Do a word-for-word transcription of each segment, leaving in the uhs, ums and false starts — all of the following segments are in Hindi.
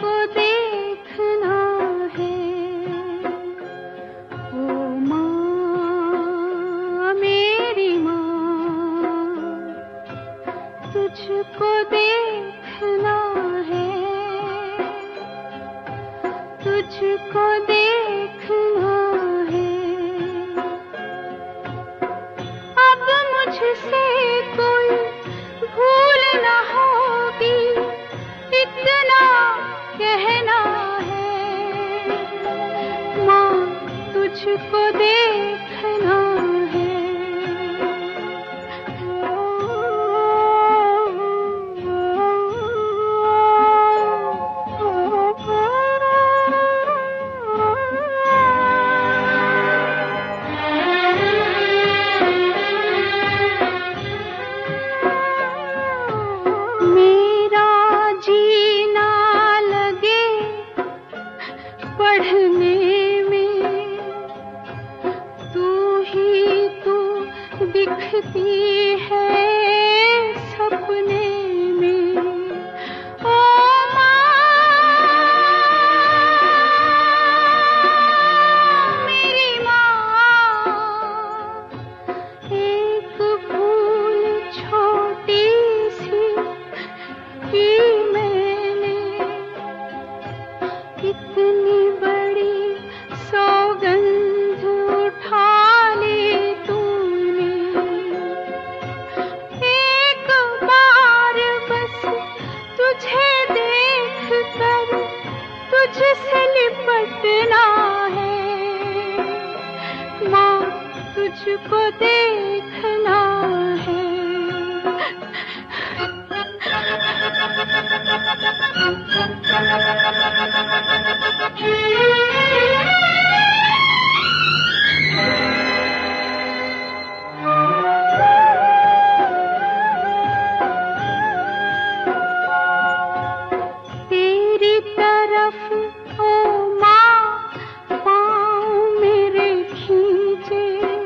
देखना है। ओ माँ मेरी माँ, तुझको देखना है, तुझको देखना है। अब मुझसे कोई भूल न होगी, इतना कहना है। माँ तुझको देखना है। मेरा जीना लगे पढ़ने में, तू ही तू दिखती है सपने में। ओ माँ मेरी माँ, एक भूल छोटी सी की मैंने, इतनी बड़ी सौगंध उठा ली तूने। एक बार बस तुझे देख कर तुझसे लिपटना है। माँ तुझको देखना है। तेरी तरफ ओ माँ पाँव मेरे खींचे,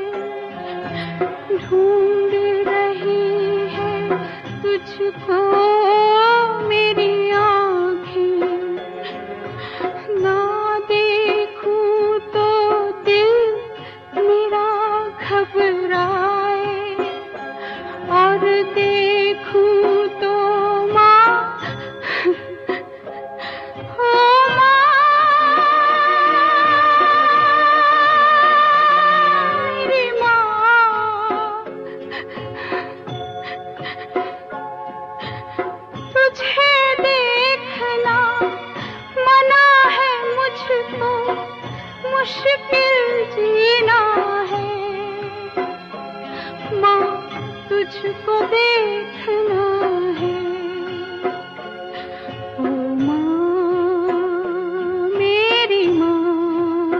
ढूंढ रही है तुझको मेरी आँखें। ना देखूं तो दिल मेरा घबराए, और देखूं तो माँ ओ माँ मेरी माँ, तुझे देखना मना है मुझको, मुश्किल जीना है। माँ तुझको देखना है। ओ माँ मेरी माँ,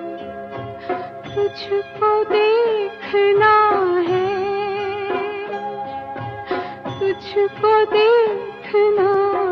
तुझको देखना है, तुझको देखना